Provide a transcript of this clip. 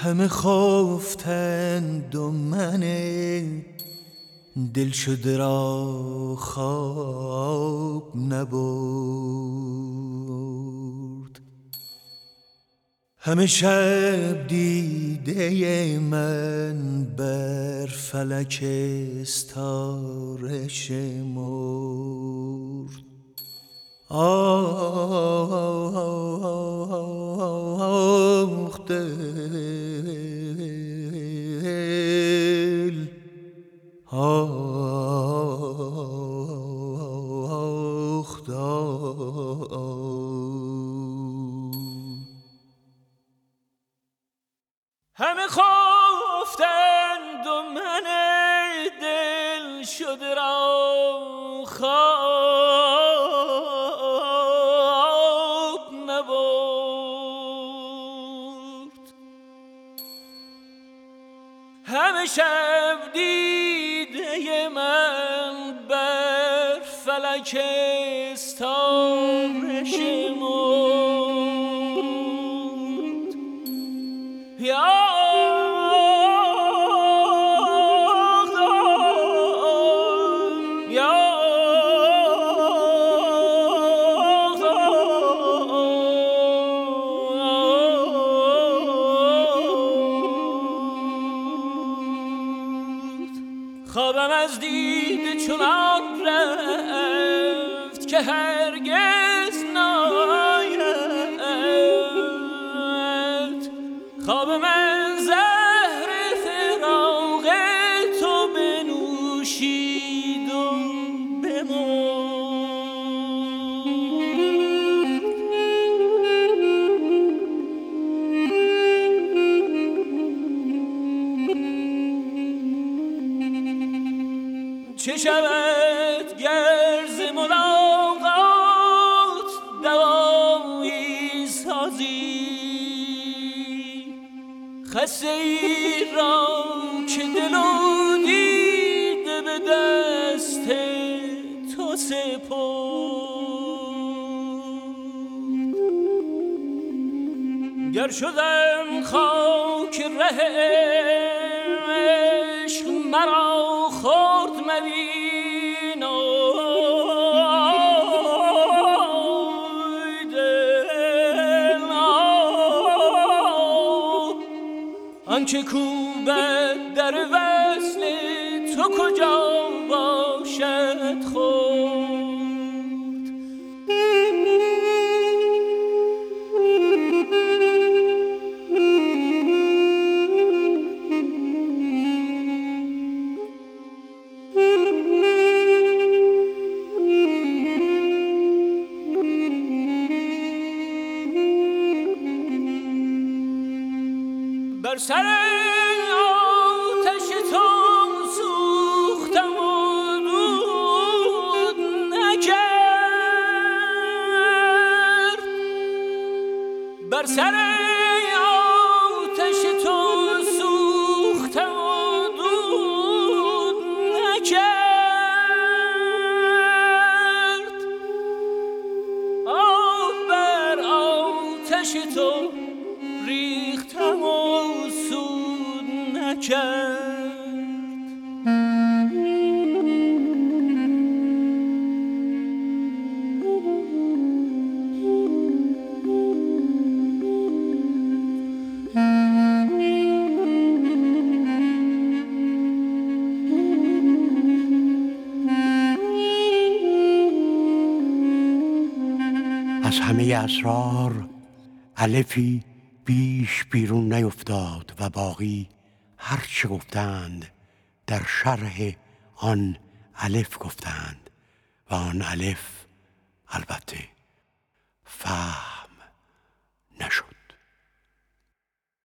همه خفتند و من دل شده را خواب نبرد. همه شب دیده من بر فلک استاره شمرد. آخ دل، آخ دل. همه خفتند و من دل شده را خواب نبرد. همه شب دیده من بر فلک استاره شمرد. یا خوابم از دید چنان رفت که هرگز ناید. خواب من زهر فراق تو بنوشید و بمرد. چه شود گر ز ملاقات دوایی سازی خسته ای را که دل و دیده به دست تو سپرد. گر شدم خاک ره عشق مرا خورد مبین آی دل. آنچه کوبد در وصل تو کجا باشد خورد. بر سر آتش تو سوختم و دود نکرد. بر سر آتش تو سوختم و دود نکرد. آب بر آتش تو ریختم و سود نکرد. از همه اسرار الفی بیش بیرون نیفتاد و باقی هر چه گفتند در شرح آن الف گفتند و آن الف البته فهم